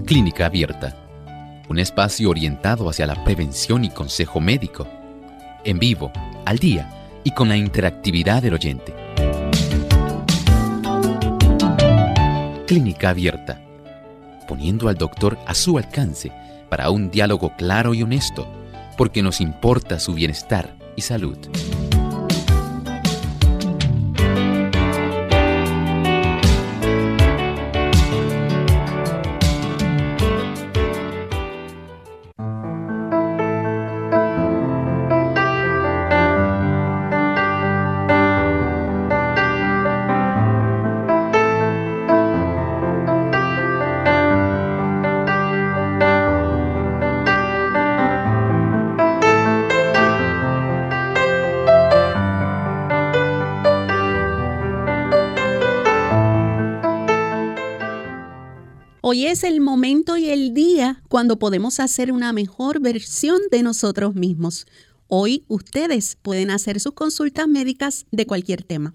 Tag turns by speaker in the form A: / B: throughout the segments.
A: Clínica Abierta, un espacio orientado hacia la prevención y consejo médico, en vivo, al día y con la interactividad del oyente. Clínica Abierta, poniendo al doctor a su alcance para un diálogo claro y honesto, porque nos importa su bienestar y salud.
B: Hoy es el momento y el día cuando podemos hacer una mejor versión de nosotros mismos. Hoy ustedes pueden hacer sus consultas médicas de cualquier tema.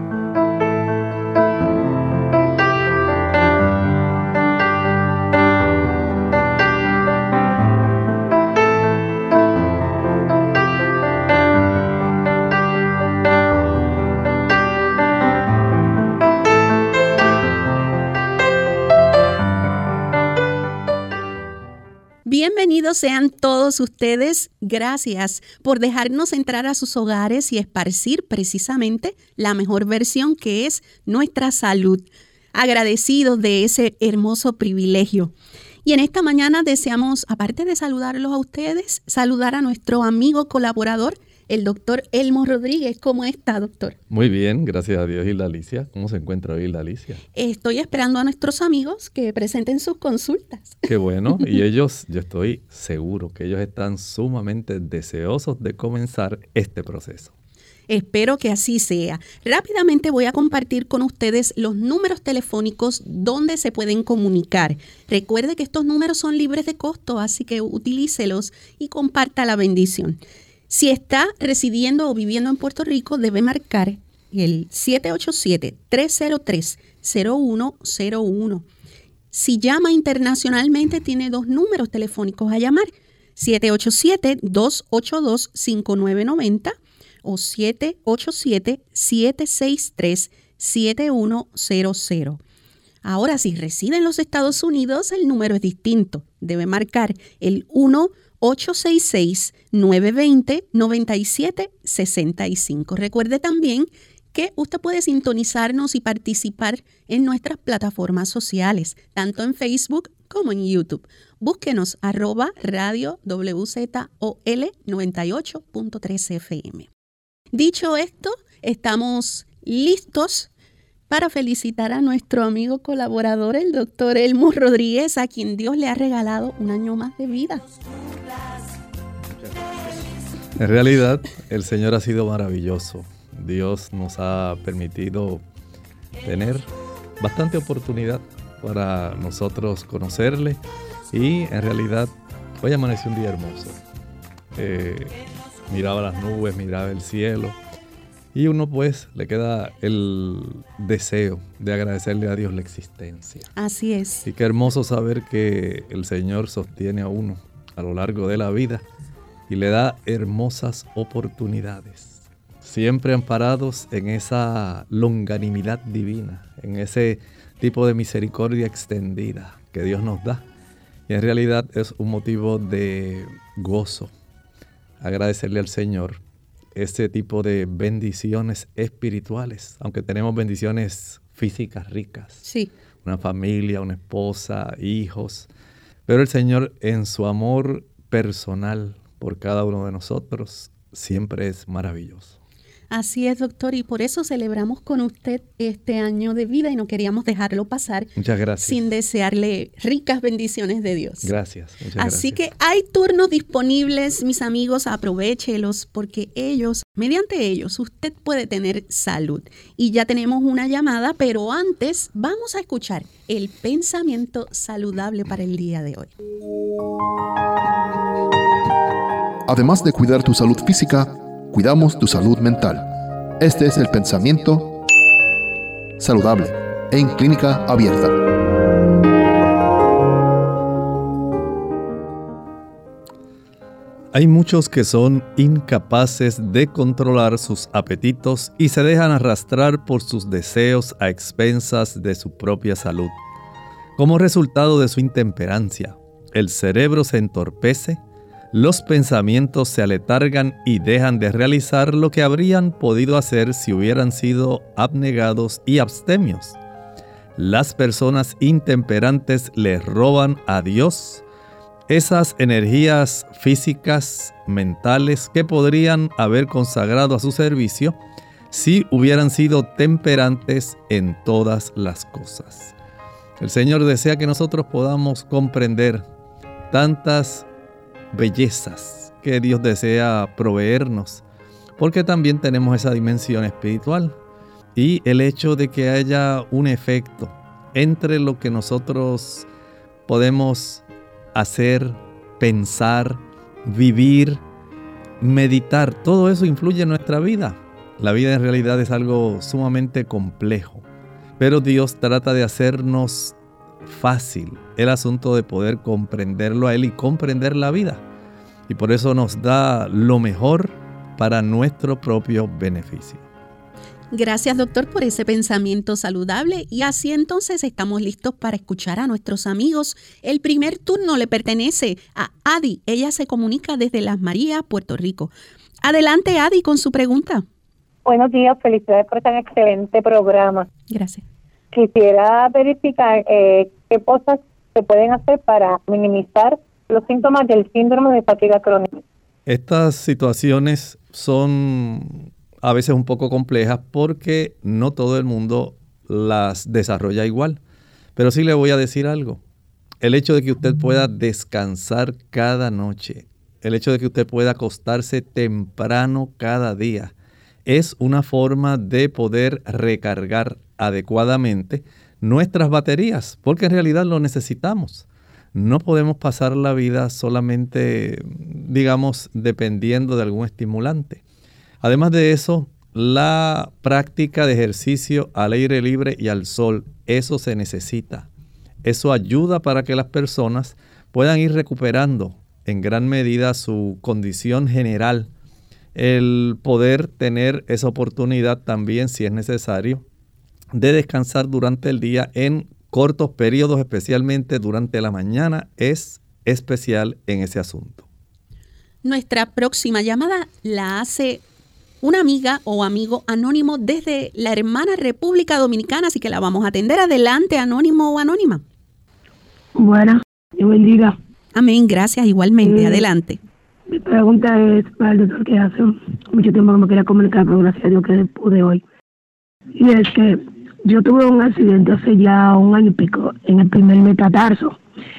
B: Bienvenidos sean todos ustedes. Gracias por dejarnos entrar a sus hogares y esparcir precisamente la mejor versión que es nuestra salud. Agradecidos de ese hermoso privilegio. Y en esta mañana deseamos, aparte de saludarlos a ustedes, saludar a nuestro amigo colaborador, el doctor Elmo Rodríguez. ¿Cómo está, doctor?
C: Muy bien, gracias a Dios. Hilda Alicia, ¿cómo se encuentra hoy Hilda Alicia?
B: Estoy esperando a nuestros amigos que presenten sus consultas.
C: Qué bueno, y ellos, yo estoy seguro que ellos están sumamente deseosos de comenzar este proceso.
B: Espero que así sea. Rápidamente voy a compartir con ustedes los números telefónicos donde se pueden comunicar. Recuerde que estos números son libres de costo, así que utilícelos y comparta la bendición. Si está residiendo o viviendo en Puerto Rico, debe marcar el 787-303-0101. Si llama internacionalmente, tiene dos números telefónicos a llamar, 787-282-5990 o 787-763-7100. Ahora, si reside en los Estados Unidos, el número es distinto. Debe marcar el 1-866-920-9765. Recuerde también que usted puede sintonizarnos y participar en nuestras plataformas sociales, tanto en Facebook como en YouTube. Búsquenos @Radio WZOL 98.3 FM. Dicho esto, estamos listos para felicitar a nuestro amigo colaborador, el doctor Elmo Rodríguez, a quien Dios le ha regalado un año más de vida.
C: En realidad, el Señor ha sido maravilloso. Dios nos ha permitido tener bastante oportunidad para nosotros conocerle y en realidad hoy amaneció un día hermoso. Miraba las nubes, miraba el cielo y uno pues le queda el deseo de agradecerle a Dios la existencia.
B: Así es.
C: Y qué hermoso saber que el Señor sostiene a uno a lo largo de la vida y le da hermosas oportunidades, siempre amparados en esa longanimidad divina, en ese tipo de misericordia extendida que Dios nos da. Y en realidad es un motivo de gozo agradecerle al Señor ese tipo de bendiciones espirituales, aunque tenemos bendiciones físicas ricas.
B: Sí.
C: Una familia, una esposa, hijos. Pero el Señor en su amor personal por cada uno de nosotros siempre es maravilloso.
B: Así es, doctor, y por eso celebramos con usted este año de vida y no queríamos dejarlo pasar.
C: Muchas gracias.
B: Sin desearle ricas bendiciones de Dios.
C: Gracias, muchas gracias.
B: Así que hay turnos disponibles, mis amigos, aprovéchelos porque mediante ellos, usted puede tener salud. Y ya tenemos una llamada, pero antes vamos a escuchar el pensamiento saludable para el día de hoy.
D: Además de cuidar tu salud física, cuidamos tu salud mental. Este es el pensamiento saludable en Clínica Abierta.
C: Hay muchos que son incapaces de controlar sus apetitos y se dejan arrastrar por sus deseos a expensas de su propia salud. Como resultado de su intemperancia, el cerebro se entorpece, los pensamientos se aletargan y dejan de realizar lo que habrían podido hacer si hubieran sido abnegados y abstemios. Las personas intemperantes le roban a Dios esas energías físicas, mentales, que podrían haber consagrado a su servicio si hubieran sido temperantes en todas las cosas. El Señor desea que nosotros podamos comprender tantas bellezas que Dios desea proveernos, porque también tenemos esa dimensión espiritual y el hecho de que haya un efecto entre lo que nosotros podemos hacer, pensar, vivir, meditar, todo eso influye en nuestra vida. La vida en realidad es algo sumamente complejo, pero Dios trata de hacernos fácil el asunto de poder comprenderlo a Él y comprender la vida. Y por eso nos da lo mejor para nuestro propio beneficio.
B: Gracias, doctor, por ese pensamiento saludable. Y así entonces estamos listos para escuchar a nuestros amigos. El primer turno le pertenece a Adi. Ella se comunica desde Las Marías, Puerto Rico. Adelante, Adi, con su pregunta.
E: Buenos días, felicidades por tan excelente programa.
B: Gracias.
E: Quisiera verificar qué cosas se pueden hacer para minimizar los síntomas del síndrome de fatiga crónica.
C: Estas situaciones son a veces un poco complejas porque no todo el mundo las desarrolla igual. Pero sí le voy a decir algo. El hecho de que usted pueda descansar cada noche, el hecho de que usted pueda acostarse temprano cada día, es una forma de poder recargar adecuadamente nuestras baterías, porque en realidad lo necesitamos. No podemos pasar la vida solamente, digamos, dependiendo de algún estimulante. Además de eso, la práctica de ejercicio al aire libre y al sol, eso se necesita. Eso ayuda para que las personas puedan ir recuperando en gran medida su condición general. El poder tener esa oportunidad también, si es necesario, de descansar durante el día en cortos periodos, especialmente durante la mañana, es especial en ese asunto.
B: Nuestra próxima llamada la hace una amiga o amigo anónimo desde la hermana República Dominicana, así que la vamos a atender. Adelante, anónimo o anónima.
F: Buenas, Dios bendiga.
B: Amén, gracias, igualmente. Adelante.
F: Mi pregunta es para el doctor, que hace mucho tiempo que me quería comunicar, pero gracias a Dios que pude hoy. Y es que yo tuve un accidente hace ya 1 año y pico en el primer metatarso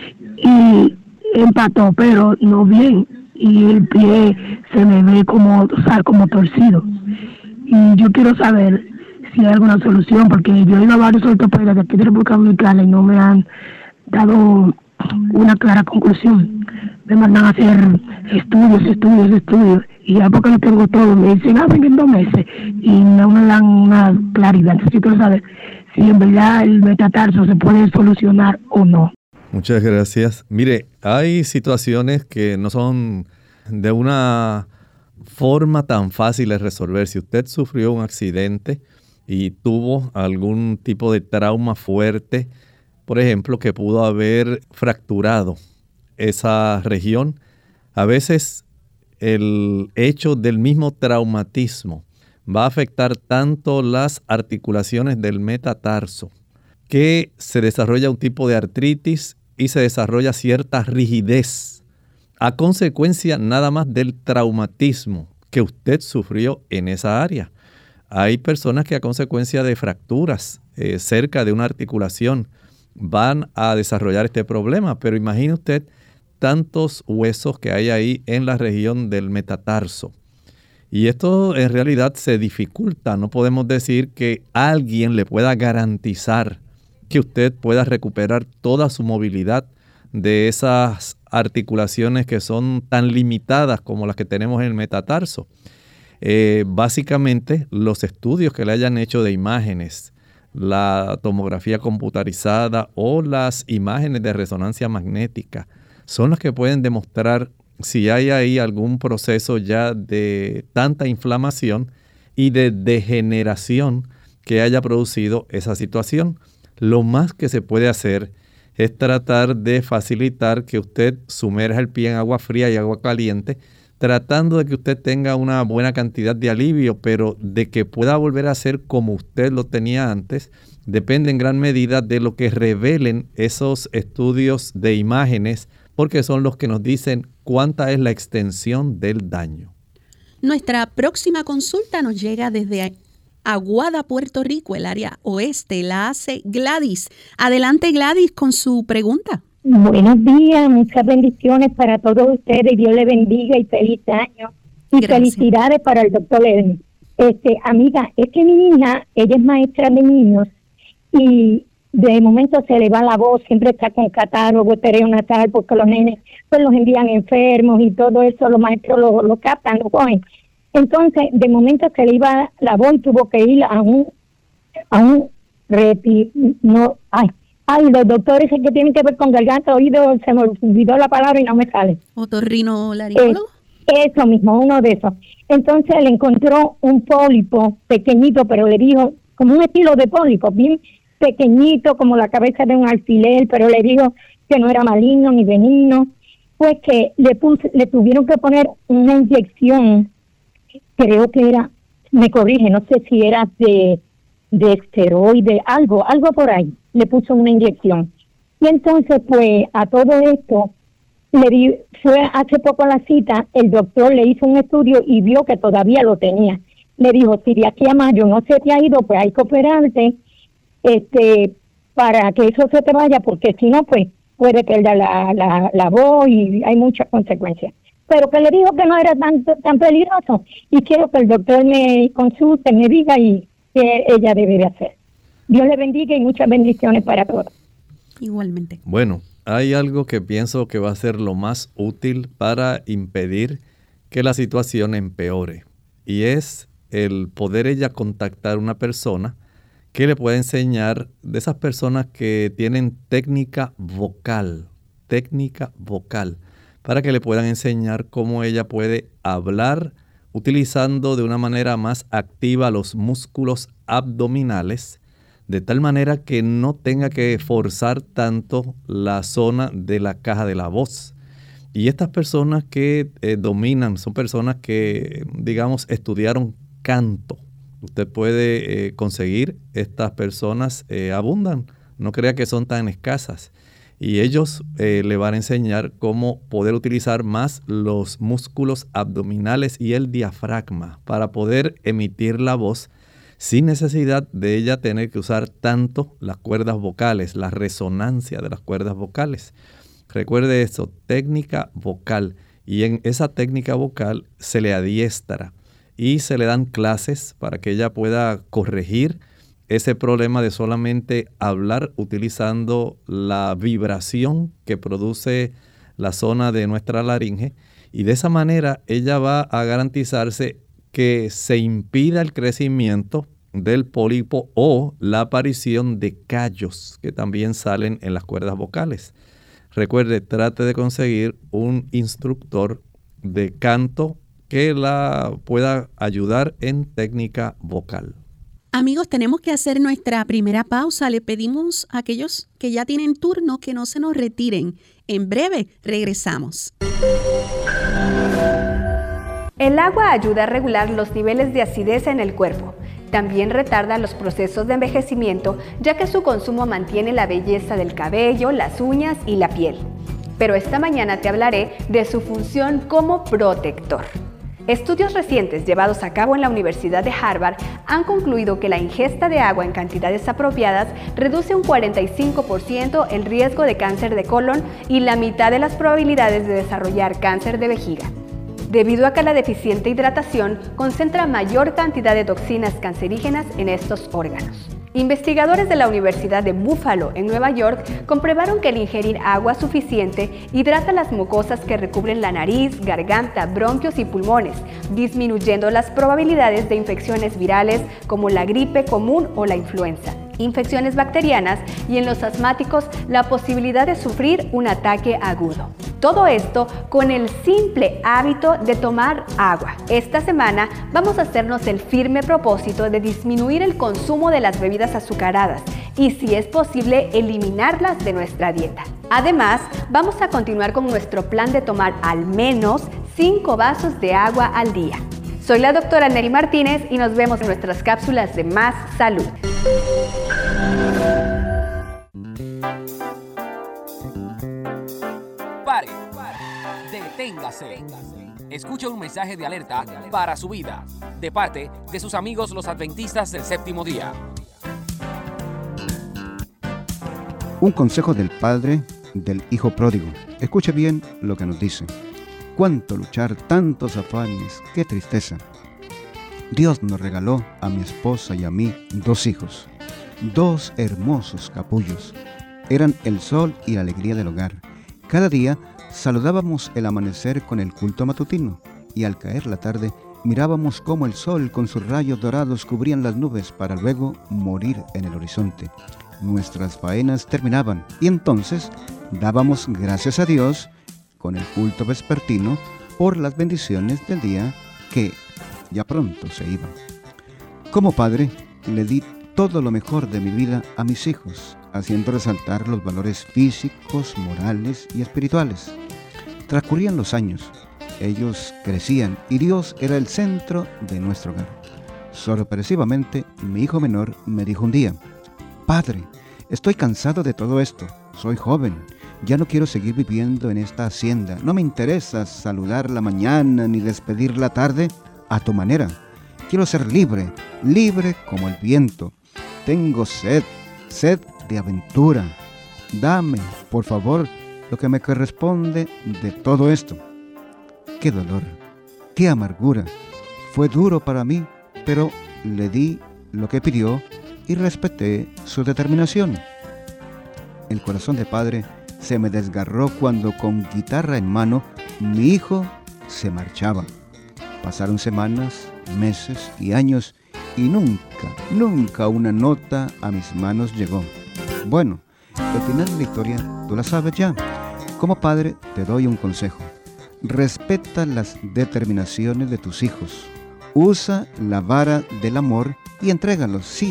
F: y empató, pero no bien. Y el pie se me ve como torcido. Y yo quiero saber si hay alguna solución, porque yo he ido a varios ortopedas de aquí de República Dominicana y no me han dado una clara conclusión. Me mandan a hacer estudios, y ya porque lo tengo todo, me dicen, ven en 2 meses, y no me dan una claridad. Entonces yo quiero saber si en verdad el metatarso se puede solucionar o no.
C: Muchas gracias. Mire, hay situaciones que no son de una forma tan fácil de resolver. Si usted sufrió un accidente y tuvo algún tipo de trauma fuerte, por ejemplo, que pudo haber fracturado esa región, a veces el hecho del mismo traumatismo va a afectar tanto las articulaciones del metatarso que se desarrolla un tipo de artritis y se desarrolla cierta rigidez a consecuencia nada más del traumatismo que usted sufrió en esa área. Hay personas que a consecuencia de fracturas cerca de una articulación van a desarrollar este problema, pero imagine usted tantos huesos que hay ahí en la región del metatarso. Y esto en realidad se dificulta. No podemos decir que alguien le pueda garantizar que usted pueda recuperar toda su movilidad de esas articulaciones que son tan limitadas como las que tenemos en el metatarso. Básicamente, los estudios que le hayan hecho de imágenes, la tomografía computarizada o las imágenes de resonancia magnética, son las que pueden demostrar si hay ahí algún proceso ya de tanta inflamación y de degeneración que haya producido esa situación. Lo más que se puede hacer es tratar de facilitar que usted sumerja el pie en agua fría y agua caliente, tratando de que usted tenga una buena cantidad de alivio, pero de que pueda volver a ser como usted lo tenía antes, depende en gran medida de lo que revelen esos estudios de imágenes, porque son los que nos dicen cuánta es la extensión del daño.
B: Nuestra próxima consulta nos llega desde Aguada, Puerto Rico, el área oeste. La hace Gladys. Adelante, Gladys, con su pregunta.
G: Buenos días, muchas bendiciones para todos ustedes. Dios le bendiga y feliz año. Y gracias. Felicidades para el doctor Edwin. Amiga, es que mi hija, ella es maestra de niños y de momento se le va la voz, siempre está con catarro, goteo nasal, porque los nenes pues los envían enfermos y todo eso, los maestros lo captan, lo cogen. Entonces, de momento se le iba la voz y tuvo que ir a un los doctores que tienen que ver con garganta, oído, se me olvidó la palabra y no me sale.
B: ¿Otorrinolaringólogo?
G: Eso mismo, uno de esos. Entonces le encontró un pólipo pequeñito, pero le dijo, como un estilo de pólipo, bien pequeñito, como la cabeza de un alfiler, pero le dijo que no era maligno ni benigno. Pues que le tuvieron que poner una inyección, creo que era, me corrige, no sé si era de esteroide, algo por ahí. Le puso una inyección. Y entonces, pues, a todo esto, fue hace poco a la cita, el doctor le hizo un estudio y vio que todavía lo tenía. Le dijo, si de aquí a mayo no se te ha ido, pues hay que operarte, para que eso se te vaya, porque si no, pues, puede perder la voz y hay muchas consecuencias. Pero que le dijo que no era tan peligroso. Y quiero que el doctor me consulte, me diga y qué ella debe de hacer. Dios le bendiga y muchas bendiciones para todos.
B: Igualmente.
C: Bueno, hay algo que pienso que va a ser lo más útil para impedir que la situación empeore. Y es el poder ella contactar a una persona que le pueda enseñar de esas personas que tienen técnica vocal, para que le puedan enseñar cómo ella puede hablar utilizando de una manera más activa los músculos abdominales, de tal manera que no tenga que forzar tanto la zona de la caja de la voz. Y estas personas que dominan son personas que, digamos, estudiaron canto. Usted puede conseguir, estas personas abundan, no crea que son tan escasas. Y ellos le van a enseñar cómo poder utilizar más los músculos abdominales y el diafragma para poder emitir la voz sin necesidad de ella tener que usar tanto las cuerdas vocales, la resonancia de las cuerdas vocales. Recuerde eso, técnica vocal. Y en esa técnica vocal se le adiestra y se le dan clases para que ella pueda corregir ese problema de solamente hablar utilizando la vibración que produce la zona de nuestra laringe. Y de esa manera ella va a garantizarse que se impida el crecimiento del pólipo o la aparición de callos que también salen en las cuerdas vocales. Recuerde, trate de conseguir un instructor de canto que la pueda ayudar en técnica vocal.
B: Amigos, tenemos que hacer nuestra primera pausa. Le pedimos a aquellos que ya tienen turno que no se nos retiren. En breve regresamos.
H: El agua ayuda a regular los niveles de acidez en el cuerpo. También retarda los procesos de envejecimiento, ya que su consumo mantiene la belleza del cabello, las uñas y la piel. Pero esta mañana te hablaré de su función como protector. Estudios recientes llevados a cabo en la Universidad de Harvard han concluido que la ingesta de agua en cantidades apropiadas reduce un 45% el riesgo de cáncer de colon y la mitad de las probabilidades de desarrollar cáncer de vejiga. Debido a que la deficiente hidratación concentra mayor cantidad de toxinas cancerígenas en estos órganos. Investigadores de la Universidad de Buffalo, en Nueva York, comprobaron que el ingerir agua suficiente hidrata las mucosas que recubren la nariz, garganta, bronquios y pulmones, disminuyendo las probabilidades de infecciones virales como la gripe común o la influenza, infecciones bacterianas y en los asmáticos la posibilidad de sufrir un ataque agudo. Todo esto con el simple hábito de tomar agua. Esta semana vamos a hacernos el firme propósito de disminuir el consumo de las bebidas azucaradas y, si es posible, eliminarlas de nuestra dieta. Además, vamos a continuar con nuestro plan de tomar al menos 5 vasos de agua al día. Soy la doctora Neri Martínez y nos vemos en nuestras cápsulas de Más Salud.
I: Pare. Deténgase. Escucha un mensaje de alerta para su vida, de parte de sus amigos los adventistas del séptimo día.
J: Un consejo del padre del hijo pródigo. Escuche bien lo que nos dice. Cuánto luchar, tantos afanes, qué tristeza. Dios nos regaló a mi esposa y a mí 2 hijos, 2 hermosos capullos. Eran el sol y la alegría del hogar. Cada día saludábamos el amanecer con el culto matutino y al caer la tarde mirábamos cómo el sol con sus rayos dorados cubrían las nubes para luego morir en el horizonte. Nuestras faenas terminaban y entonces dábamos gracias a Dios con el culto vespertino por las bendiciones del día que ya pronto se iban. Como padre, le di todo lo mejor de mi vida a mis hijos, haciendo resaltar los valores físicos, morales y espirituales. Transcurrían los años, ellos crecían y Dios era el centro de nuestro hogar. Sorpresivamente, mi hijo menor me dijo un día: Padre, estoy cansado de todo esto, soy joven, ya no quiero seguir viviendo en esta hacienda, no me interesa saludar la mañana ni despedir la tarde a tu manera. Quiero ser libre, libre como el viento. Tengo sed de aventura. Dame, por favor, lo que me corresponde de todo esto. Qué dolor, qué amargura. Fue duro para mí, pero le di lo que pidió y respeté su determinación. El corazón de padre se me desgarró cuando, con guitarra en mano, mi hijo se marchaba. Pasaron semanas, meses y años y nunca una nota a mis manos llegó. Bueno, el final de la historia tú la sabes ya. Como padre te doy un consejo. Respeta las determinaciones de tus hijos. Usa la vara del amor y entrégalos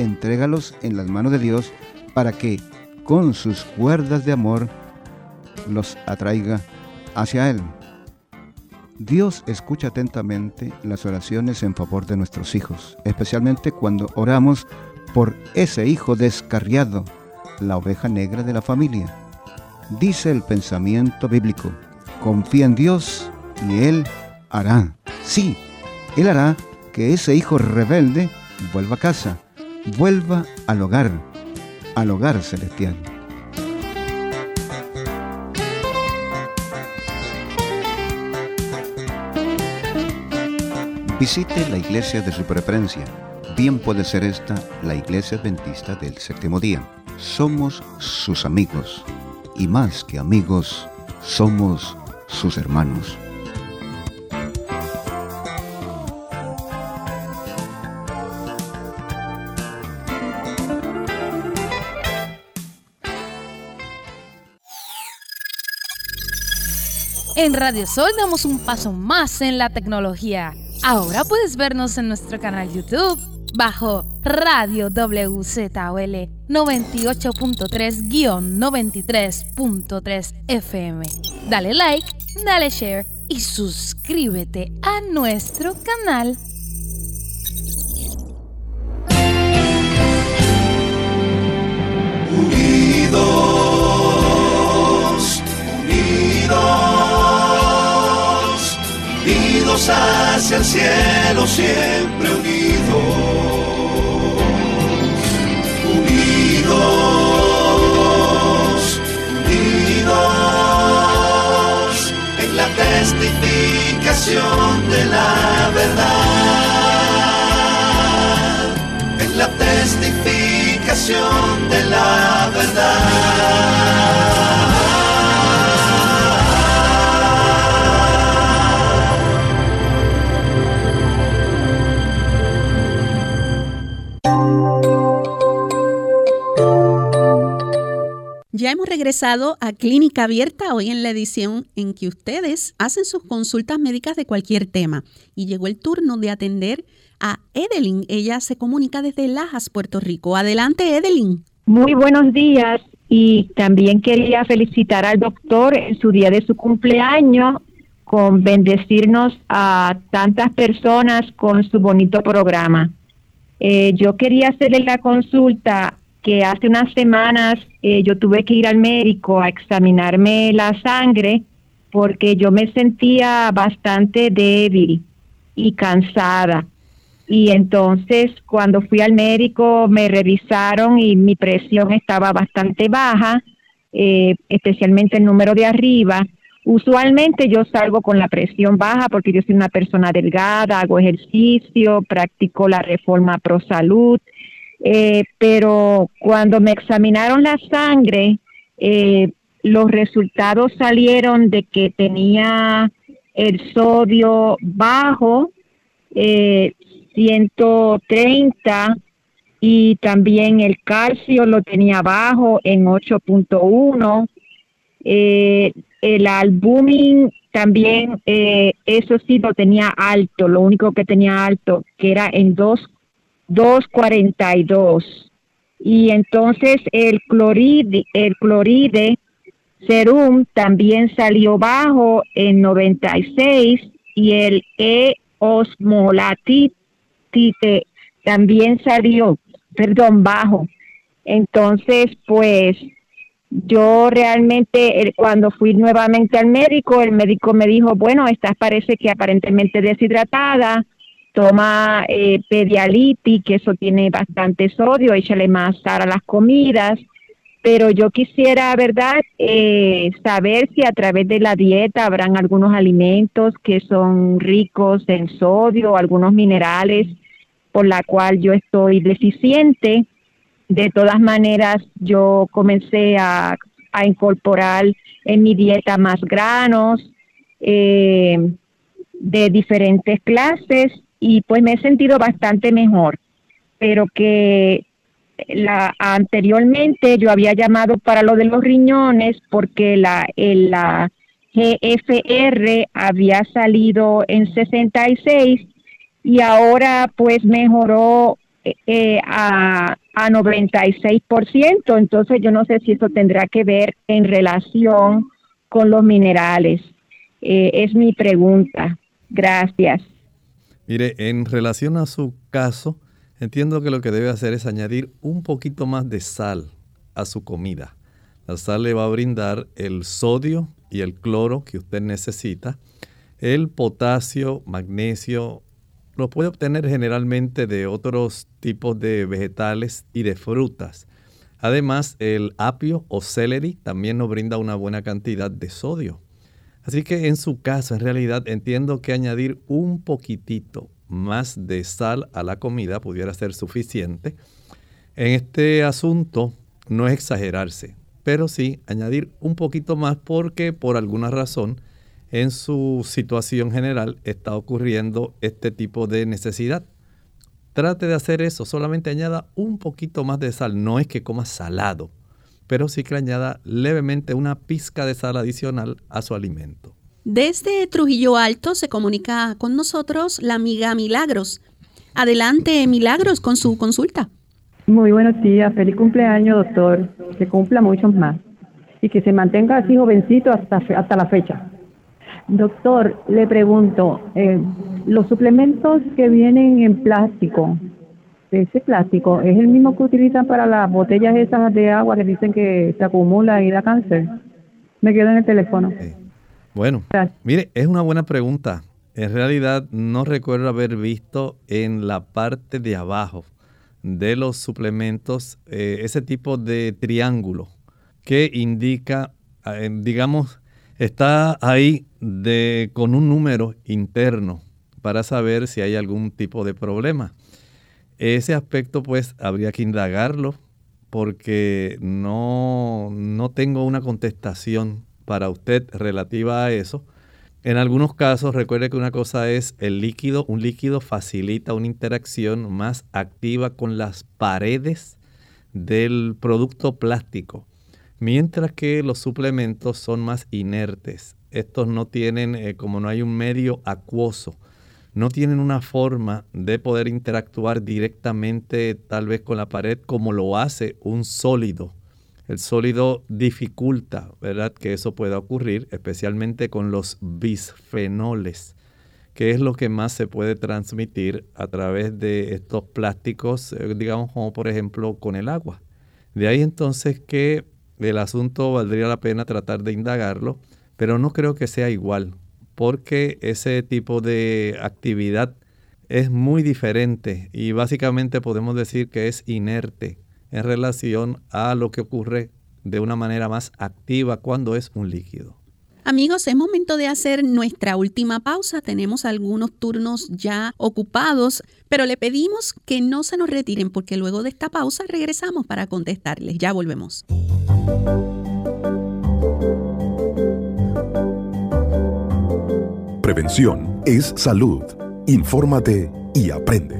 J: en las manos de Dios para que con sus cuerdas de amor los atraiga hacia Él. Dios escucha atentamente las oraciones en favor de nuestros hijos, especialmente cuando oramos por ese hijo descarriado, la oveja negra de la familia. Dice el pensamiento bíblico: confía en Dios y Él hará. Sí, Él hará que ese hijo rebelde vuelva a casa, vuelva al hogar celestial. Visite la iglesia de su preferencia. Bien puede ser esta la iglesia adventista del séptimo día. Somos sus amigos y, más que amigos, somos sus hermanos.
K: En Radio Sol damos un paso más en la tecnología. Ahora puedes vernos en nuestro canal YouTube bajo Radio WZOL 98.3-93.3 FM. Dale like, dale share y suscríbete a nuestro canal.
L: Unidos hacia el cielo, siempre unidos, en la testificación de la verdad, en la testificación de la verdad.
B: Ya hemos regresado a Clínica Abierta, hoy en la edición en que ustedes hacen sus consultas médicas de cualquier tema. Y llegó el turno de atender a Edelyn. Ella se comunica desde Lajas, Puerto Rico. Adelante, Edelyn.
G: Muy buenos días, y también quería felicitar al doctor en su día de su cumpleaños con bendecirnos a tantas personas con su bonito programa. Yo quería hacerle la consulta que hace unas semanas yo tuve que ir al médico a examinarme la sangre porque yo me sentía bastante débil y cansada. Y entonces cuando fui al médico me revisaron y mi presión estaba bastante baja, especialmente el número de arriba. Usualmente yo salgo con la presión baja porque yo soy una persona delgada, hago ejercicio, practico la reforma Pro Salud, pero cuando me examinaron la sangre, los resultados salieron de que tenía el sodio bajo, 130, y también el calcio lo tenía bajo en 8.1. El albumin también, eso sí lo tenía alto, lo único que tenía alto, que era en 2.42. Y entonces el cloride serum también salió bajo en 96, y el osmolatite también salió, bajo. Entonces, pues, yo realmente, cuando fui nuevamente al médico, el médico me dijo, bueno, estás parece que aparentemente deshidratada, toma Pedialiti, que eso tiene bastante sodio, échale más sal a las comidas, pero yo quisiera, ¿verdad?, saber si a través de la dieta habrán algunos alimentos que son ricos en sodio, algunos minerales por la cual yo estoy deficiente. De todas maneras, yo comencé a incorporar en mi dieta más granos de diferentes clases, y pues me he sentido bastante mejor, pero que anteriormente yo había llamado para lo de los riñones porque la GFR había salido en 66 y ahora pues mejoró a 96%. Entonces yo no sé si eso tendrá que ver en relación con los minerales. Es mi pregunta. Gracias.
C: Mire, en relación a su caso, entiendo que lo que debe hacer es añadir un poquito más de sal a su comida. La sal le va a brindar el sodio y el cloro que usted necesita. El potasio, magnesio, lo puede obtener generalmente de otros tipos de vegetales y de frutas. Además, el apio o celery también nos brinda una buena cantidad de sodio. Así que en su caso, en realidad, entiendo que añadir un poquitito más de sal a la comida pudiera ser suficiente. En este asunto no es exagerarse, pero sí añadir un poquito más porque por alguna razón en su situación general está ocurriendo este tipo de necesidad. Trate de hacer eso, solamente añada un poquito más de sal. No es que coma salado, pero sí que añada levemente una pizca de sal adicional a su alimento.
B: Desde Trujillo Alto se comunica con nosotros la amiga Milagros. Adelante, Milagros, con su consulta.
M: Muy buenos días, feliz cumpleaños, doctor. Que cumpla muchos más y que se mantenga así jovencito hasta la fecha. Doctor, le pregunto, los suplementos que vienen en plástico, ese plástico, ¿es el mismo que utilizan para las botellas esas de agua que dicen que se acumula y da cáncer? Me quedo en el teléfono.
C: Bueno, mire, es una buena pregunta. En realidad no recuerdo haber visto en la parte de abajo de los suplementos ese tipo de triángulo que indica, digamos, está ahí con un número interno para saber si hay algún tipo de problema. Ese aspecto pues habría que indagarlo porque no tengo una contestación para usted relativa a eso. En algunos casos, recuerde que una cosa es el líquido. Un líquido facilita una interacción más activa con las paredes del producto plástico. mientras que los suplementos son más inertes. Estos no tienen, como no hay un medio acuoso, no tienen una forma de poder interactuar directamente tal vez con la pared como lo hace un sólido. El sólido dificulta, ¿verdad?, que eso pueda ocurrir, especialmente con los bisfenoles, que es lo que más se puede transmitir a través de estos plásticos, digamos como por ejemplo con el agua. De ahí entonces que el asunto valdría la pena tratar de indagarlo, pero no creo que sea igual, porque ese tipo de actividad es muy diferente y básicamente podemos decir que es inerte en relación a lo que ocurre de una manera más activa cuando es un líquido.
B: Amigos, es momento de hacer nuestra última pausa. Tenemos algunos turnos ya ocupados, pero le pedimos que no se nos retiren porque luego de esta pausa regresamos para contestarles. Ya volvemos.
N: Prevención es salud. Infórmate y aprende.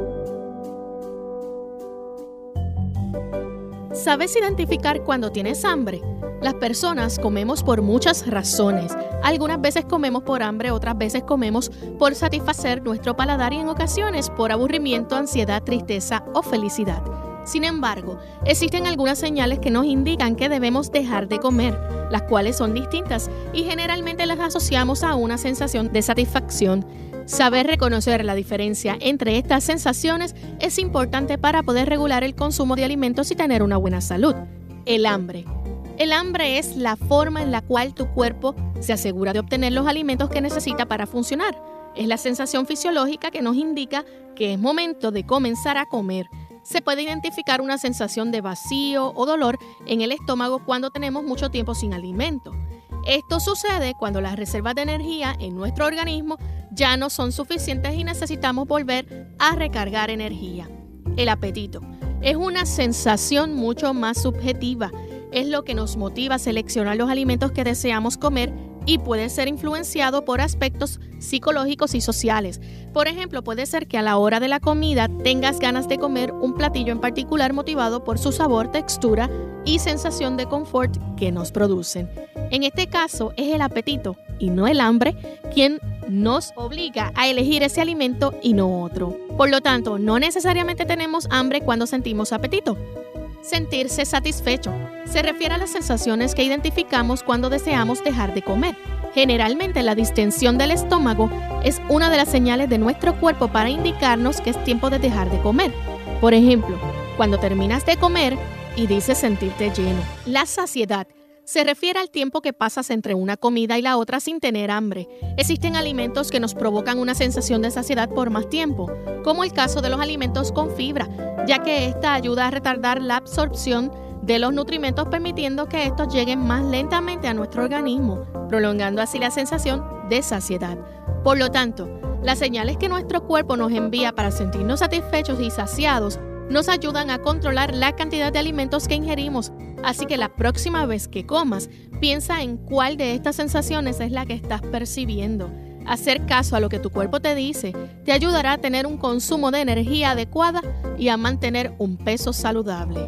O: ¿Sabes identificar cuando tienes hambre? Las personas comemos por muchas razones. Algunas veces comemos por hambre, otras veces comemos por satisfacer nuestro paladar y en ocasiones por aburrimiento, ansiedad, tristeza o felicidad. Sin embargo, existen algunas señales que nos indican que debemos dejar de comer, las cuales son distintas y generalmente las asociamos a una sensación de satisfacción. Saber reconocer la diferencia entre estas sensaciones es importante para poder regular el consumo de alimentos y tener una buena salud. El hambre. El hambre es la forma en la cual tu cuerpo se asegura de obtener los alimentos que necesita para funcionar. Es la sensación fisiológica que nos indica que es momento de comenzar a comer. Se puede identificar una sensación de vacío o dolor en el estómago cuando tenemos mucho tiempo sin alimento. Esto sucede cuando las reservas de energía en nuestro organismo ya no son suficientes y necesitamos volver a recargar energía. El apetito es una sensación mucho más subjetiva. Es lo que nos motiva a seleccionar los alimentos que deseamos comer y puede ser influenciado por aspectos psicológicos y sociales. Por ejemplo, puede ser que a la hora de la comida tengas ganas de comer un platillo en particular motivado por su sabor, textura y sensación de confort que nos producen. En este caso es el apetito y no el hambre quien nos obliga a elegir ese alimento y no otro. Por lo tanto, no necesariamente tenemos hambre cuando sentimos apetito. Sentirse satisfecho se refiere a las sensaciones que identificamos cuando deseamos dejar de comer. Generalmente la distensión del estómago es una de las señales de nuestro cuerpo para indicarnos que es tiempo de dejar de comer. Por ejemplo, cuando terminas de comer y dices sentirte lleno. La saciedad se refiere al tiempo que pasas entre una comida y la otra sin tener hambre. Existen alimentos que nos provocan una sensación de saciedad por más tiempo, como el caso de los alimentos con fibra, ya que esta ayuda a retardar la absorción de los nutrimentos, permitiendo que estos lleguen más lentamente a nuestro organismo, prolongando así la sensación de saciedad. Por lo tanto, las señales que nuestro cuerpo nos envía para sentirnos satisfechos y saciados nos ayudan a controlar la cantidad de alimentos que ingerimos. Así que la próxima vez que comas, piensa en cuál de estas sensaciones es la que estás percibiendo. Hacer caso a lo que tu cuerpo te dice te ayudará a tener un consumo de energía adecuada y a mantener un peso saludable.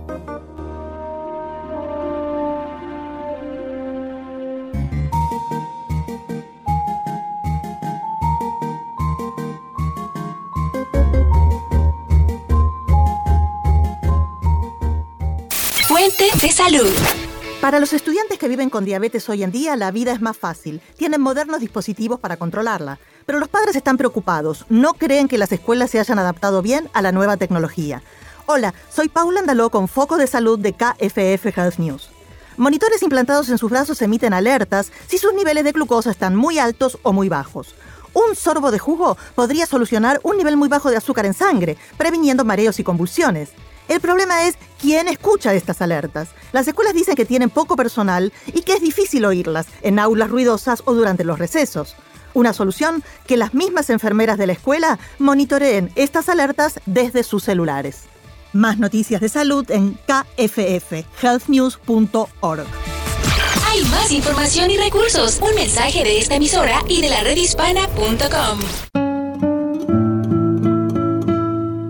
P: Fuente de salud.
Q: Para los estudiantes que viven con diabetes hoy en día, la vida es más fácil. Tienen modernos dispositivos para controlarla. Pero los padres están preocupados. No creen que las escuelas se hayan adaptado bien a la nueva tecnología. Hola, soy Paula Andaló con Foco de Salud de KFF Health News. Monitores implantados en sus brazos emiten alertas si sus niveles de glucosa están muy altos o muy bajos. Un sorbo de jugo podría solucionar un nivel muy bajo de azúcar en sangre, previniendo mareos y convulsiones. El problema es quién escucha estas alertas. Las escuelas dicen que tienen poco personal y que es difícil oírlas en aulas ruidosas o durante los recesos. Una solución, que las mismas enfermeras de la escuela monitoreen estas alertas desde sus celulares. Más noticias de salud en kffhealthnews.org.
P: Hay más información y recursos. Un mensaje de esta emisora y de la redhispana.com.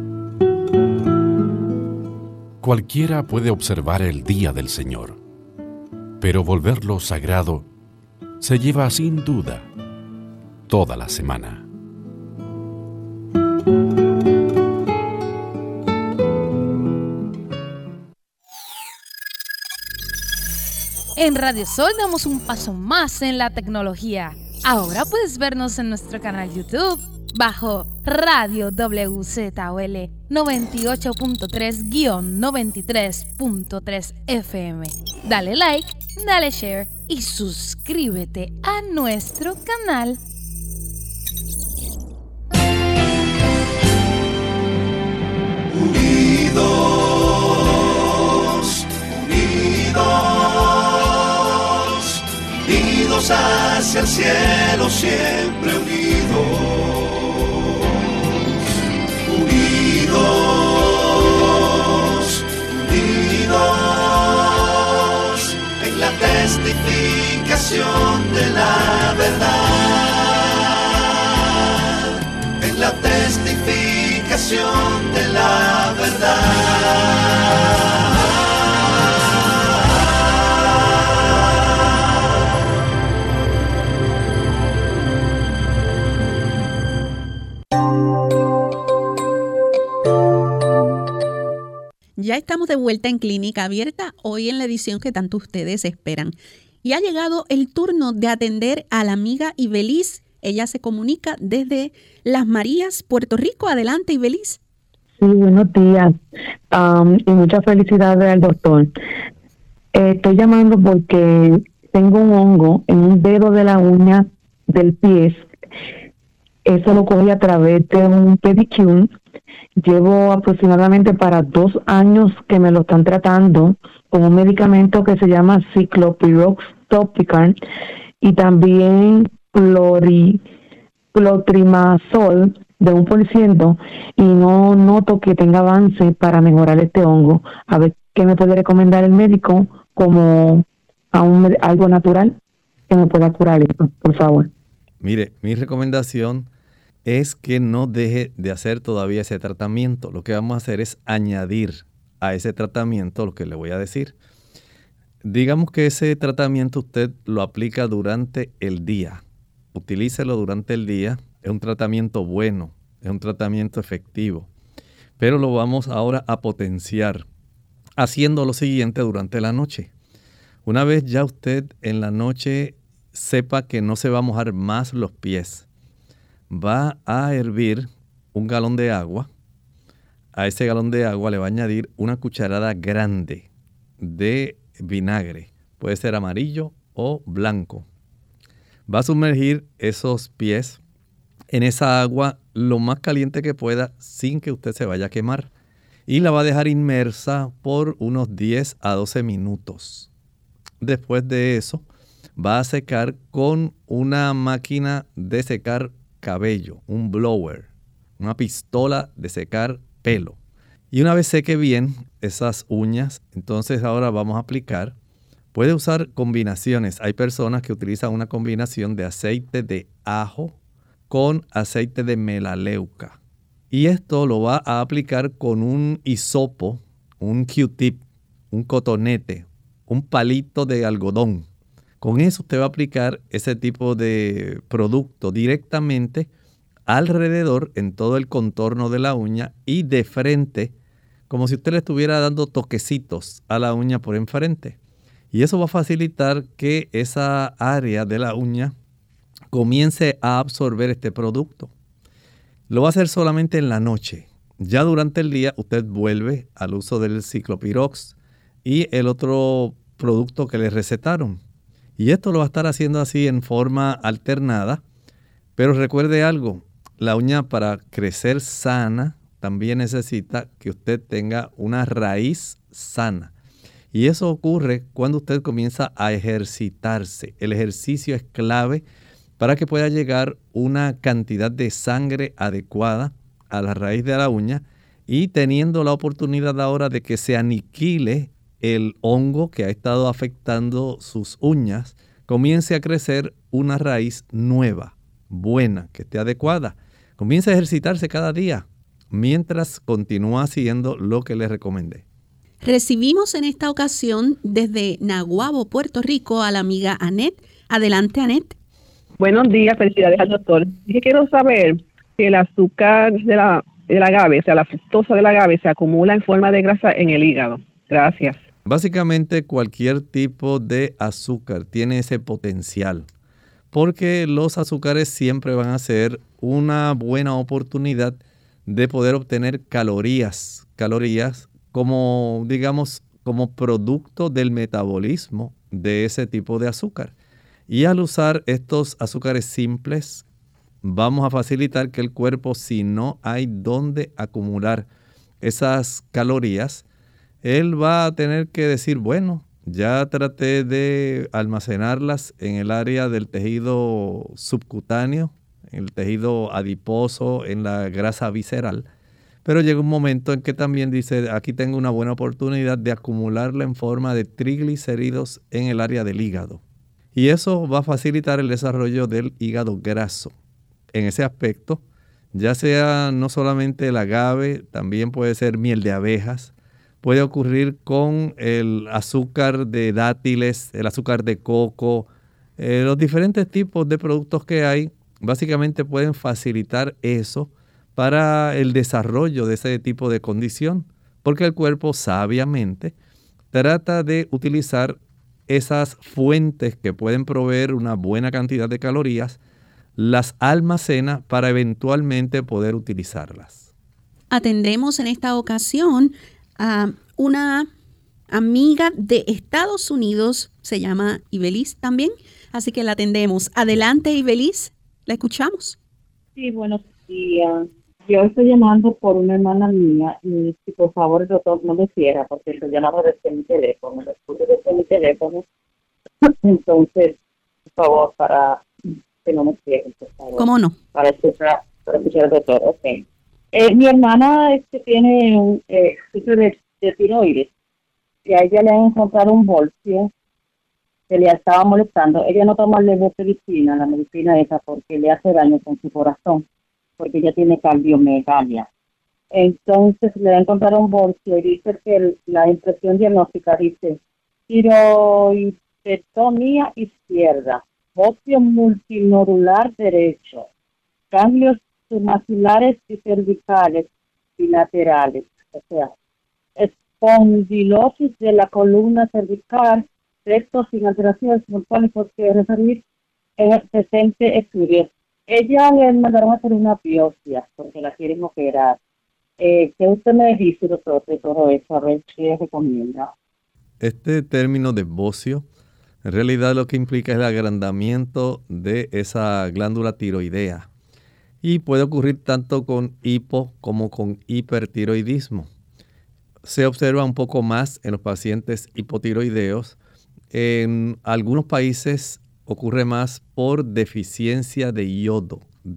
R: Cualquiera puede observar el día del Señor,
N: pero volverlo sagrado se lleva sin duda toda la semana.
K: En Radio Sol damos un paso más en la tecnología. Ahora puedes vernos en nuestro canal YouTube bajo Radio WZOL 98.3-93.3 FM. Dale like, dale share y suscríbete a nuestro canal.
L: Unidos, unidos, unidos hacia el cielo, siempre unidos, unidos, unidos, en la testificación de la verdad, en la testificación de la verdad.
B: Ya estamos de vuelta en Clínica Abierta, hoy en la edición que tanto ustedes esperan. Y ha llegado el turno de atender a la amiga Ibeliz. Ella se comunica desde Las Marías, Puerto Rico. Adelante, Ibeliz.
R: Sí, buenos días y muchas felicidades al doctor. Estoy llamando porque tengo un hongo en un dedo de la uña del pie. Eso lo cogí a través de un pedicure. Llevo aproximadamente para 2 años que me lo están tratando con un medicamento que se llama Ciclopirox Topical y también clotrimazol de 1%, y no noto que tenga avance para mejorar este hongo. A ver qué me puede recomendar el médico como algo natural que me pueda curar esto, por favor.
C: Mire, mi recomendación es que no deje de hacer todavía ese tratamiento. Lo que vamos a hacer es añadir a ese tratamiento lo que le voy a decir. Digamos que ese tratamiento usted lo aplica durante el día. Utilícelo durante el día. Es un tratamiento bueno, es un tratamiento efectivo. Pero lo vamos ahora a potenciar haciendo lo siguiente durante la noche. Una vez ya usted en la noche sepa que no se va a mojar más los pies, va a hervir 1 galón de agua. A ese galón de agua le va a añadir 1 cucharada grande de vinagre. Puede ser amarillo o blanco. Va a sumergir esos pies en esa agua lo más caliente que pueda sin que usted se vaya a quemar. Y la va a dejar inmersa por unos 10 a 12 minutos. Después de eso, va a secar con una máquina de secar cabello, un blower, una pistola de secar pelo. Y una vez seque bien esas uñas, entonces ahora vamos a aplicar. Puede usar combinaciones. Hay personas que utilizan una combinación de aceite de ajo con aceite de melaleuca. Y esto lo va a aplicar con un hisopo, un Q-tip, un cotonete, un palito de algodón. Con eso usted va a aplicar ese tipo de producto directamente alrededor en todo el contorno de la uña y de frente, como si usted le estuviera dando toquecitos a la uña por enfrente. Y eso va a facilitar que esa área de la uña comience a absorber este producto. Lo va a hacer solamente en la noche. Ya durante el día usted vuelve al uso del Ciclopirox y el otro producto que le recetaron. Y esto lo va a estar haciendo así en forma alternada. Pero recuerde algo, la uña para crecer sana también necesita que usted tenga una raíz sana. Y eso ocurre cuando usted comienza a ejercitarse. El ejercicio es clave para que pueda llegar una cantidad de sangre adecuada a la raíz de la uña y teniendo la oportunidad ahora de que se aniquile el hongo que ha estado afectando sus uñas, comience a crecer una raíz nueva, buena, que esté adecuada. Comience a ejercitarse cada día mientras continúa haciendo lo que le recomendé.
B: Recibimos en esta ocasión desde Naguabo, Puerto Rico, a la amiga Anet. Adelante, Anet.
S: Buenos días, felicidades al doctor. Yo quiero saber si el azúcar del agave, o sea, la fructosa del agave, se acumula en forma de grasa en el hígado. Gracias.
C: Básicamente cualquier tipo de azúcar tiene ese potencial, porque los azúcares siempre van a ser una buena oportunidad de poder obtener calorías como, digamos, como producto del metabolismo de ese tipo de azúcar. Y al usar estos azúcares simples, vamos a facilitar que el cuerpo, si no hay dónde acumular esas calorías, él va a tener que decir, bueno, ya traté de almacenarlas en el área del tejido subcutáneo, en el tejido adiposo, en la grasa visceral, pero llega un momento en que también dice, aquí tengo una buena oportunidad de acumularla en forma de triglicéridos en el área del hígado. Y eso va a facilitar el desarrollo del hígado graso. En ese aspecto, ya sea no solamente el agave, también puede ser miel de abejas, puede ocurrir con el azúcar de dátiles, el azúcar de coco, los diferentes tipos de productos que hay, básicamente pueden facilitar eso para el desarrollo de ese tipo de condición, porque el cuerpo sabiamente trata de utilizar esas fuentes que pueden proveer una buena cantidad de calorías, las almacena para eventualmente poder utilizarlas.
B: Atendremos en esta ocasión a una amiga de Estados Unidos, se llama Ibeliz también, así que la atendemos. Adelante, Ibeliz, la escuchamos.
T: Sí, buenos días. Yo estoy llamando por una hermana mía y si por favor el doctor no me cierra porque estoy llamando desde mi teléfono, lo escucho desde mi teléfono. Entonces, por favor, para que no me cierren, por favor.
B: ¿Cómo no?
T: Para escuchar al doctor, ok. Mi hermana tiene un ciclo de tiroides y a ella le han encontrado un bolsio que le estaba molestando. Ella no toma levotiratina, la medicina esa, porque le hace daño con su corazón, porque ella tiene cardiomegalia. Entonces le encontraron un bolsio y dice que la impresión diagnóstica dice tiroidectomía izquierda, bocio multinodular derecho, cambios submaxilares y cervicales bilaterales, o sea, espondilosis de la columna cervical, recto sin alteraciones mortales, porque referir en el presente estudio. Ella le mandaron a hacer una biopsia porque la quieren operar. ¿Qué usted me dice, doctor, de todo eso? A ver qué recomienda.
C: Este término de bocio, en realidad lo que implica es el agrandamiento de esa glándula tiroidea. Y puede ocurrir tanto con hipo como con hipertiroidismo. Se observa un poco más en los pacientes hipotiroideos. En algunos países ocurre más por deficiencia de yodo.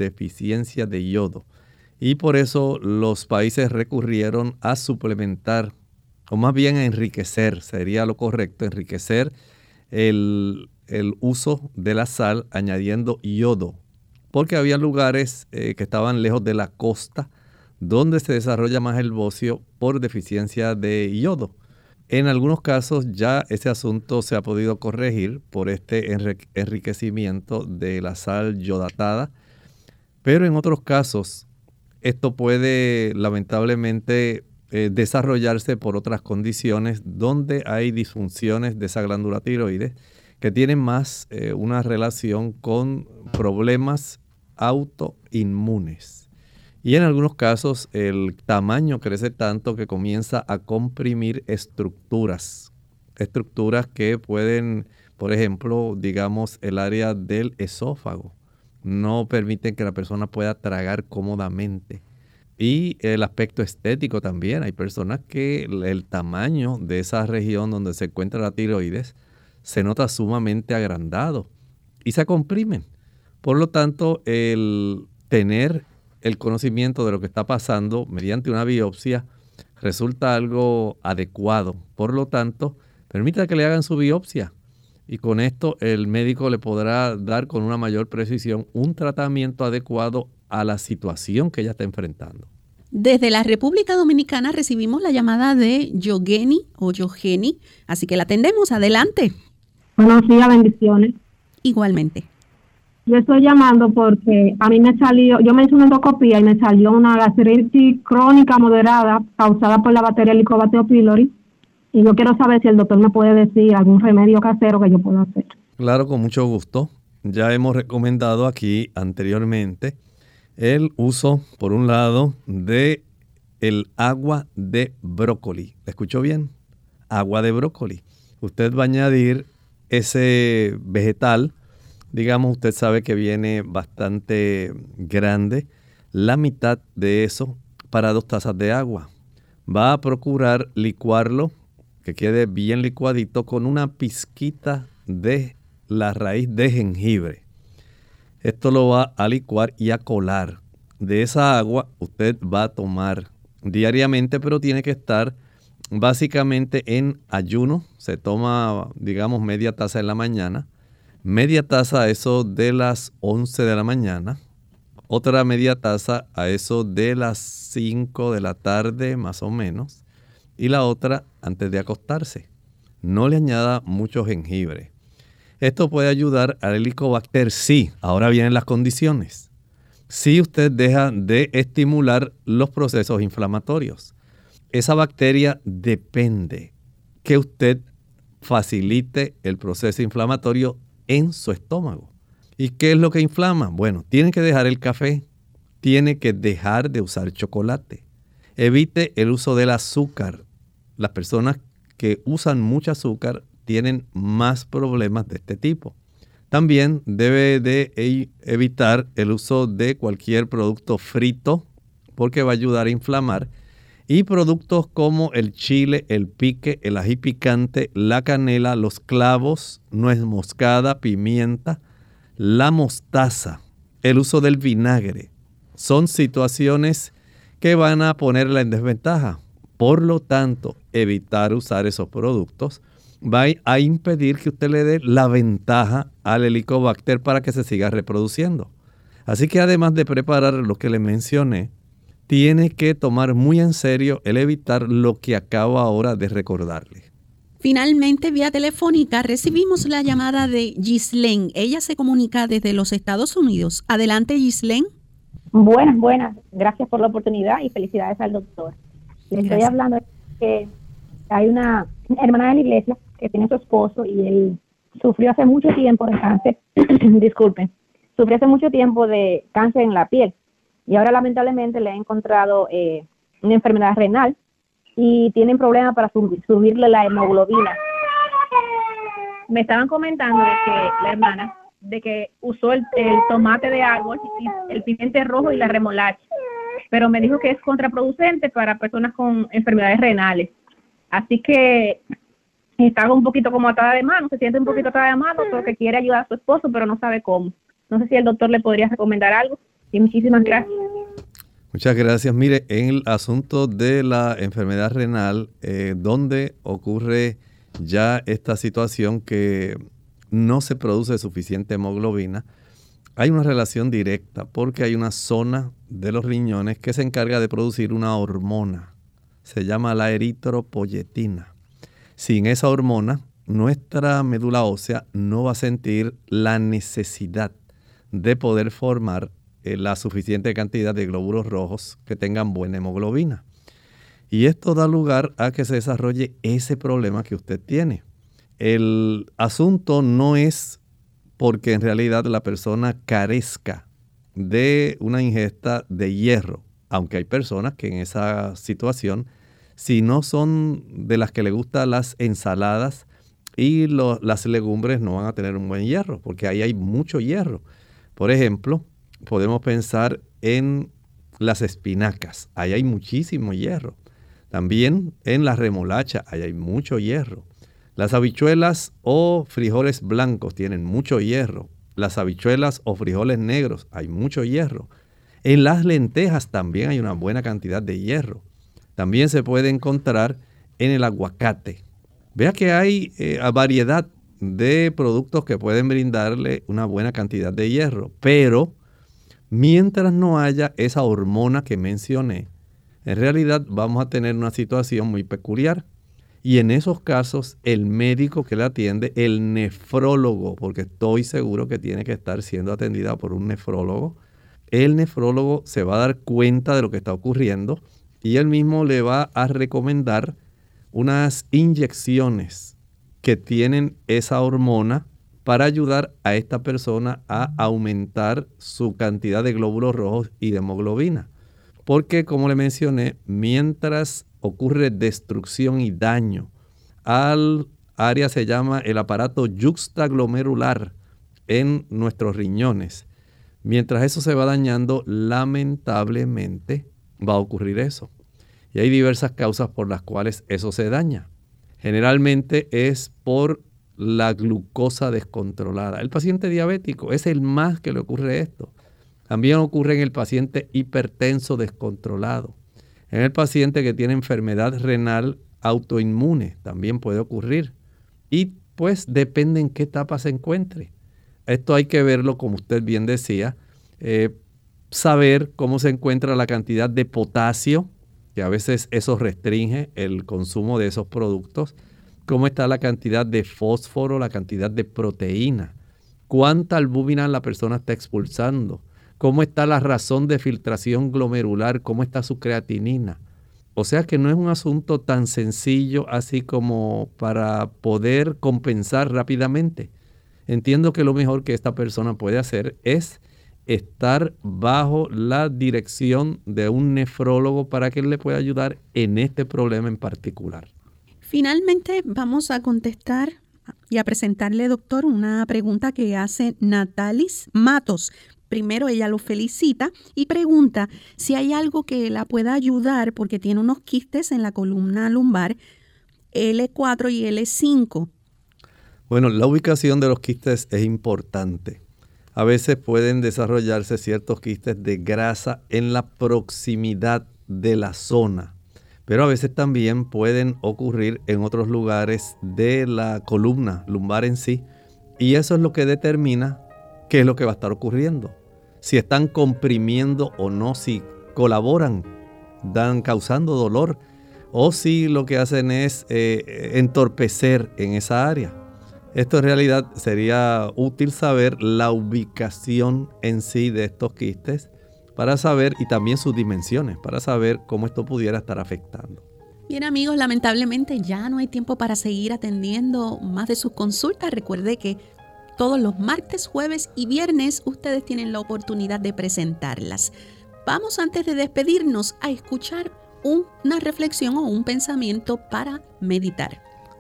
C: Y por eso los países recurrieron a suplementar, o más bien a enriquecer, sería lo correcto, enriquecer el uso de la sal añadiendo yodo. Porque había lugares que estaban lejos de la costa donde se desarrolla más el bocio por deficiencia de yodo. En algunos casos ya ese asunto se ha podido corregir por este enriquecimiento de la sal yodatada, pero en otros casos esto puede lamentablemente desarrollarse por otras condiciones donde hay disfunciones de esa glándula tiroides que tienen más una relación con problemas autoinmunes. Y en algunos casos el tamaño crece tanto que comienza a comprimir estructuras que pueden, por ejemplo, digamos, el área del esófago. No permiten que la persona pueda tragar cómodamente. Y el aspecto estético también. Hay personas que el tamaño de esa región donde se encuentra la tiroides se nota sumamente agrandado y se comprimen. Por lo tanto, el tener el conocimiento de lo que está pasando mediante una biopsia resulta algo adecuado. Por lo tanto, permita que le hagan su biopsia y con esto el médico le podrá dar con una mayor precisión un tratamiento adecuado a la situación que ella está enfrentando.
B: Desde la República Dominicana recibimos la llamada de Yogeni o Yogeni, así que la atendemos. Adelante.
U: Buenos días, bendiciones.
B: Igualmente.
U: Yo estoy llamando porque a mí me salió, yo me hice una endoscopía y me salió una gastritis crónica moderada causada por la bacteria Helicobacter pylori, y yo quiero saber si el doctor me puede decir algún remedio casero que yo pueda hacer.
C: Claro, con mucho gusto. Ya hemos recomendado aquí anteriormente el uso, por un lado, de el agua de brócoli. ¿La escuchó bien? Agua de brócoli. Usted va a añadir ese vegetal, digamos, usted sabe que viene bastante grande, la mitad de eso para 2 tazas de agua. Va a procurar licuarlo, que quede bien licuadito, con una pizquita de la raíz de jengibre. Esto lo va a licuar y a colar. De esa agua usted va a tomar diariamente, pero tiene que estar básicamente en ayuno. Se toma, digamos, media taza en la mañana, media taza a eso de las 11 de la mañana, otra media taza a eso de las 5 de la tarde más o menos, y la otra antes de acostarse. No le añada mucho jengibre. Esto puede ayudar al Helicobacter, sí. Ahora vienen las condiciones. Si usted deja de estimular los procesos inflamatorios, esa bacteria depende que usted facilite el proceso inflamatorio en su estómago. ¿Y qué es lo que inflama? Bueno, tiene que dejar el café, tiene que dejar de usar chocolate. Evite el uso del azúcar. Las personas que usan mucho azúcar tienen más problemas de este tipo. También debe de evitar el uso de cualquier producto frito porque va a ayudar a inflamar. Y productos como el chile, el pique, el ají picante, la canela, los clavos, nuez moscada, pimienta, la mostaza, el uso del vinagre. Son situaciones que van a ponerla en desventaja. Por lo tanto, evitar usar esos productos va a impedir que usted le dé la ventaja al Helicobacter para que se siga reproduciendo. Así que además de preparar lo que le mencioné, tiene que tomar muy en serio el evitar lo que acabo ahora de recordarle.
B: Finalmente, vía telefónica, recibimos la llamada de Gislén. Ella se comunica desde los Estados Unidos. Adelante, Gislén.
G: Buenas. Gracias por la oportunidad y felicidades al doctor. Le estoy hablando que hay una hermana de la iglesia que tiene su esposo y él sufrió hace mucho tiempo de cáncer. Sufrió hace mucho tiempo de cáncer en la piel. Y ahora lamentablemente le han encontrado una enfermedad renal y tienen problemas para subirle la hemoglobina. Me estaban comentando de que la hermana, de que usó el tomate de árbol, el pimiento rojo y la remolacha, pero me dijo que es contraproducente para personas con enfermedades renales. Así que está un poquito como atada de mano, se siente un poquito atada de mano porque quiere ayudar a su esposo, pero no sabe cómo. No sé si el doctor le podría recomendar algo. Y muchísimas gracias.
C: Muchas gracias. Mire, en el asunto de la enfermedad renal, donde ocurre ya esta situación que no se produce suficiente hemoglobina, hay una relación directa porque hay una zona de los riñones que se encarga de producir una hormona. Se llama la eritropoyetina. Sin esa hormona, nuestra médula ósea no va a sentir la necesidad de poder formar la suficiente cantidad de glóbulos rojos que tengan buena hemoglobina. Y esto da lugar a que se desarrolle ese problema que usted tiene. El asunto no es porque en realidad la persona carezca de una ingesta de hierro, aunque hay personas que en esa situación, si no son de las que le gustan las ensaladas y las legumbres, no van a tener un buen hierro, porque ahí hay mucho hierro. Por ejemplo, podemos pensar en las espinacas, ahí hay muchísimo hierro. También en la remolacha, ahí hay mucho hierro. Las habichuelas o frijoles blancos tienen mucho hierro. Las habichuelas o frijoles negros, hay mucho hierro. En las lentejas también hay una buena cantidad de hierro. También se puede encontrar en el aguacate. Vea que hay variedad de productos que pueden brindarle una buena cantidad de hierro, pero mientras no haya esa hormona que mencioné, en realidad vamos a tener una situación muy peculiar. Y en esos casos, el médico que le atiende, el nefrólogo, porque estoy seguro que tiene que estar siendo atendida por un nefrólogo, el nefrólogo se va a dar cuenta de lo que está ocurriendo y él mismo le va a recomendar unas inyecciones que tienen esa hormona para ayudar a esta persona a aumentar su cantidad de glóbulos rojos y de hemoglobina. Porque, como le mencioné, mientras ocurre destrucción y daño al área, se llama el aparato yuxtaglomerular en nuestros riñones. Mientras eso se va dañando, lamentablemente va a ocurrir eso. Y hay diversas causas por las cuales eso se daña. Generalmente es por la glucosa descontrolada. El paciente diabético es el más que le ocurre esto. También ocurre en el paciente hipertenso descontrolado. En el paciente que tiene enfermedad renal autoinmune también puede ocurrir. Y pues depende en qué etapa se encuentre. Esto hay que verlo, como usted bien decía, saber cómo se encuentra la cantidad de potasio, que a veces eso restringe el consumo de esos productos. Cómo está la cantidad de fósforo, la cantidad de proteína. Cuánta albúmina la persona está expulsando. Cómo está la razón de filtración glomerular, cómo está su creatinina. O sea que no es un asunto tan sencillo así como para poder compensar rápidamente. Entiendo que lo mejor que esta persona puede hacer es estar bajo la dirección de un nefrólogo para que él le pueda ayudar en este problema en particular.
B: Finalmente vamos a contestar y a presentarle, doctor, una pregunta que hace Natalis Matos. Primero ella lo felicita y pregunta si hay algo que la pueda ayudar porque tiene unos quistes en la columna lumbar L4 y L5.
C: Bueno, la ubicación de los quistes es importante. A veces pueden desarrollarse ciertos quistes de grasa en la proximidad de la zona, pero a veces también pueden ocurrir en otros lugares de la columna lumbar en sí, y eso es lo que determina qué es lo que va a estar ocurriendo. Si están comprimiendo o no, si colaboran, causando dolor, o si lo que hacen es entorpecer en esa área. Esto en realidad sería útil saber la ubicación en sí de estos quistes para saber, y también sus dimensiones, para saber cómo esto pudiera estar afectando.
B: Bien amigos, lamentablemente ya no hay tiempo para seguir atendiendo más de sus consultas. Recuerde que todos los martes, jueves y viernes ustedes tienen la oportunidad de presentarlas. Vamos, antes de despedirnos, a escuchar una reflexión o un pensamiento para meditar.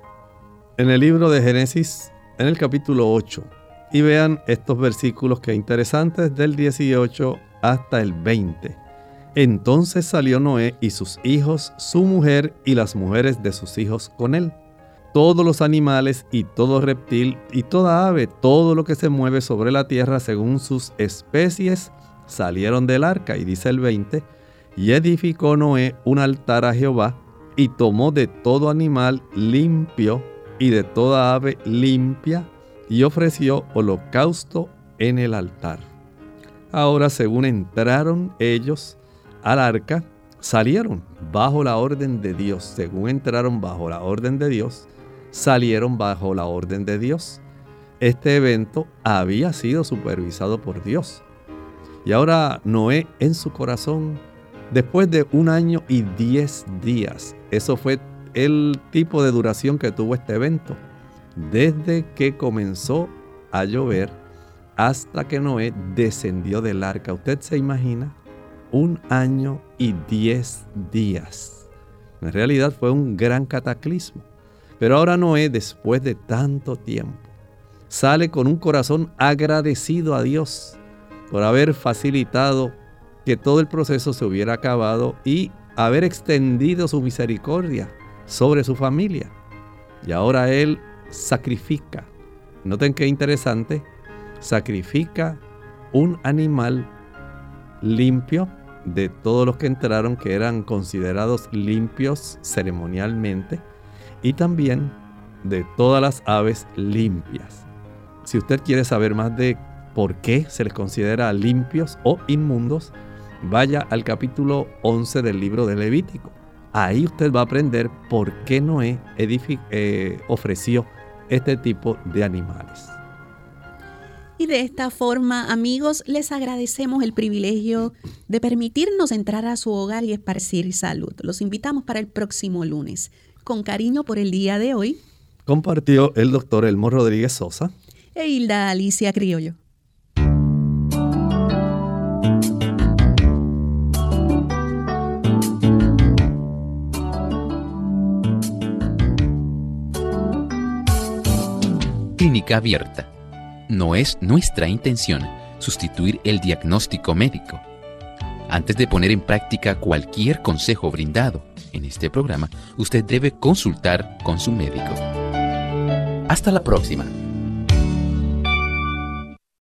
C: En el libro de Génesis, en el capítulo 8, y vean estos versículos que interesantes, del 18 hasta el 20. Entonces salió Noé y sus hijos, su mujer y las mujeres de sus hijos con él. Todos los animales y todo reptil y toda ave, todo lo que se mueve sobre la tierra según sus especies, salieron del arca. Y dice el 20, y edificó Noé un altar a Jehová, y tomó de todo animal limpio y de toda ave limpia, y ofreció holocausto en el altar. Ahora, según entraron ellos al arca, salieron bajo la orden de Dios. Según entraron bajo la orden de Dios, salieron bajo la orden de Dios. Este evento había sido supervisado por Dios. Y ahora Noé, en su corazón, después de 1 año y 10 días, eso fue el tipo de duración que tuvo este evento, desde que comenzó a llover hasta que Noé descendió del arca. ¿Usted se imagina? 1 año y 10 días. En realidad fue un gran cataclismo. Pero ahora Noé, después de tanto tiempo, sale con un corazón agradecido a Dios por haber facilitado que todo el proceso se hubiera acabado y haber extendido su misericordia sobre su familia. Y ahora él sacrifica. Noten qué interesante. Sacrifica un animal limpio de todos los que entraron, que eran considerados limpios ceremonialmente, y también de todas las aves limpias. Si usted quiere saber más de por qué se les considera limpios o inmundos, vaya al capítulo 11 del libro de Levítico. Ahí usted va a aprender por qué Noé ofreció este tipo de animales.
B: Y de esta forma, amigos, les agradecemos el privilegio de permitirnos entrar a su hogar y esparcir salud. Los invitamos para el próximo lunes. Con cariño por el día de hoy,
C: compartió el doctor Elmo Rodríguez Sosa
B: e Hilda Alicia Criollo.
A: Clínica Abierta. No es nuestra intención sustituir el diagnóstico médico. Antes de poner en práctica cualquier consejo brindado en este programa, usted debe consultar con su médico. Hasta la próxima.